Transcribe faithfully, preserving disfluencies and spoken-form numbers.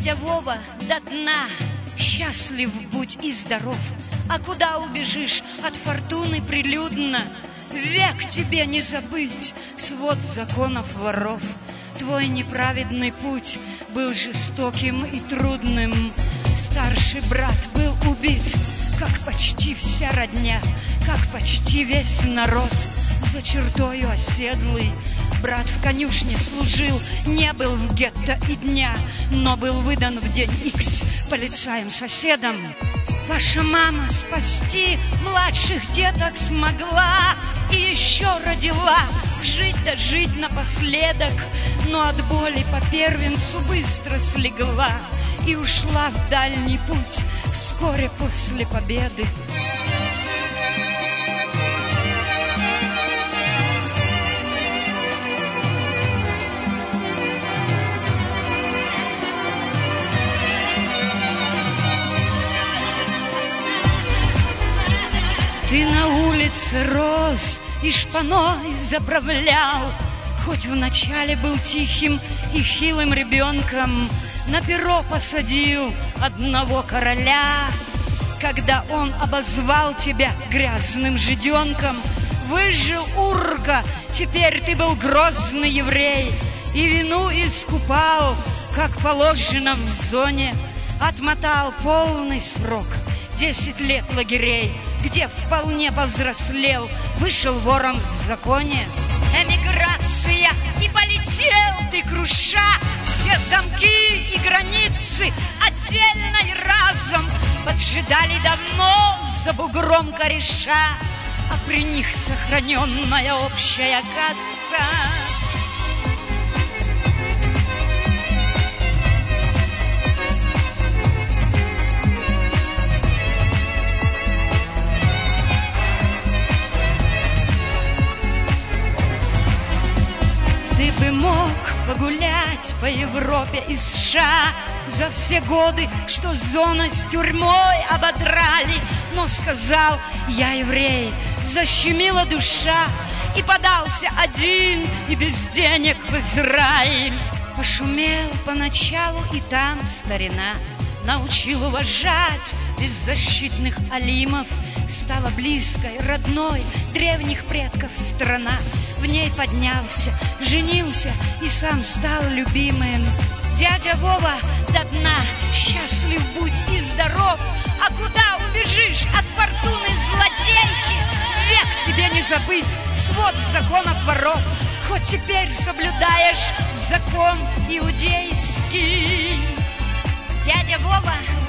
Дядя Вова до дна, счастлив будь и здоров. А куда убежишь от фортуны прилюдно? Век тебе не забыть свод законов воров. Твой неправедный путь был жестоким и трудным. Старший брат был убит, как почти вся родня, как почти весь народ. За чертою оседлый брат в конюшне служил, не был в гетто и дня, но был выдан в день икс полицаем-соседом. Ваша мама спасти младших деток смогла и еще родила, жить да жить напоследок, но от боли по первенцу быстро слегла и ушла в дальний путь вскоре после победы. Ты на улице рос и шпаной заправлял, хоть вначале был тихим и хилым ребенком, на перо посадил одного короля. Когда он обозвал тебя грязным жиденком, выжил урка, теперь ты был грозный еврей, и вину искупал, как положено в зоне, отмотал полный срок, десять лет лагерей, где вполне повзрослел, вышел вором в законе. Эмиграция, и полетел ты, круша все замки и границы отдельно и разом. Поджидали давно за бугром кореша, а при них сохраненная общая касса. Ты бы мог погулять по Европе и США за все годы, что зона с тюрьмой ободрали, но сказал: я еврей, защемила душа, и подался один и без денег в Израиль. Пошумел поначалу и там старина, научил уважать беззащитных алимов, стала близкой, родной древних предков страна. В ней поднялся, женился и сам стал любимым. Дядя Вова до дна, счастлив будь и здоров. А куда убежишь от фортуны злодейки? Век тебе не забыть свод законов воров, хоть теперь соблюдаешь закон иудейский. Дядя Вова